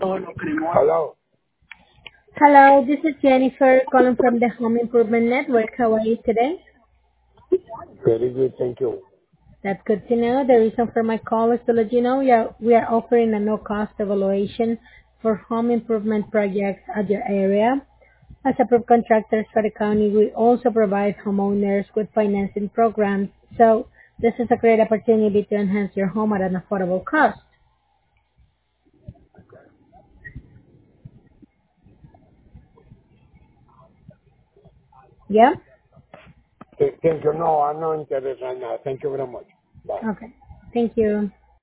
Hello. Hello, this is Jennifer calling from the Home Improvement Network. How are you today? Very good, thank you. That's good to know. The reason for my call is to let you know we are offering a no-cost evaluation for home improvement projects at your area. As approved contractors for the county, we also provide homeowners with financing programs. So this is a great opportunity to enhance your home at an affordable cost. Yeah? Thank you. No, I'm not interested right now. Thank you very much. Bye. Okay. Thank you.